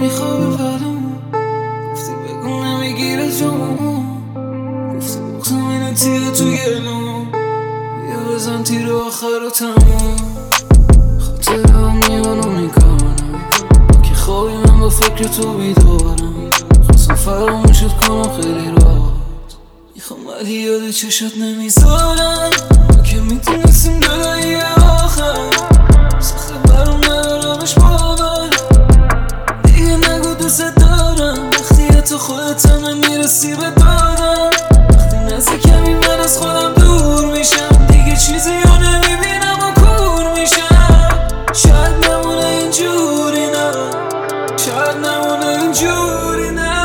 میخوابه ولمون، گفتی بگو نمیگیره جامون، گفتی بغزم اینه تیره تو گلوم، بیا بزن تیر آخر و تموم. خاطرم میانو میکنم که خوابی من با فکر تو بیدارم، خواستم فراموشت کنم خیلی راحت، میخوام ولی یاد چشات نمیذارم. ما که میتونستیم جدایی آخر، سخته برام ندارمش باور، دیگه نگو دوست دارم وقتی حتی خودت هم نمیرسی به دادم. وقتی نزدیکمی من از خودم دور میشم، دیگه چیزی رو نمیبینم و کور میشم. شاید نمونه اینجوری، نه شاید نمونه اینجوری، نه.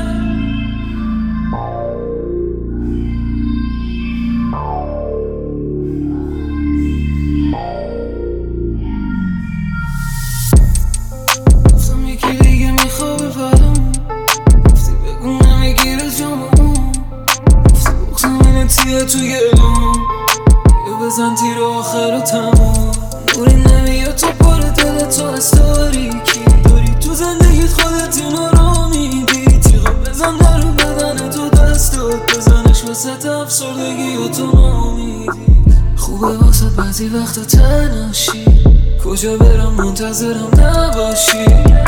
گفتم یکی دیگه میخوابه ولمون، گفتی بگو نمیگیره جامون، گفتی بغزم اینه تیره تو گلوم، بیا بزن تیر آخر و تموم. نوری نمیاد تو پر دلت تو از تاریکی، داری تو زندگیت خودت اینو رو میدی. تیغا بزن در بدن تو دستات، بزنش وسط افسردگی و تو نامیدی. خوبه واسه بعضی وقتا تنهاشی، کجا برم منتظرم نباشی.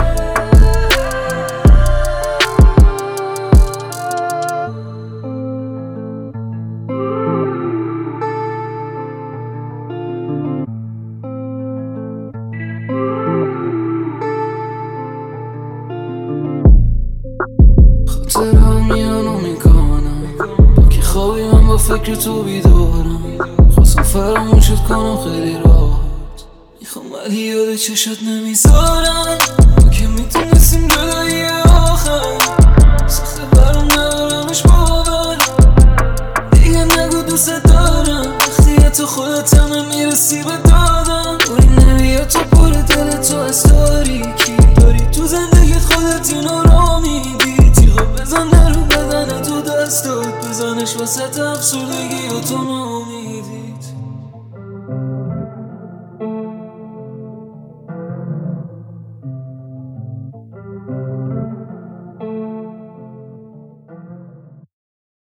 خاطرم میانو میکنم که خوابی من با فکر تو بیدارم، خواستم فراموشت کنم خیلی راحت، میخوام ولی یاد چشات نمیذارم. ما که میتونستیم جدایی آخر، سخته برام ندارمش باور، دیگه نگو دوست دارم وقتی حتی خودت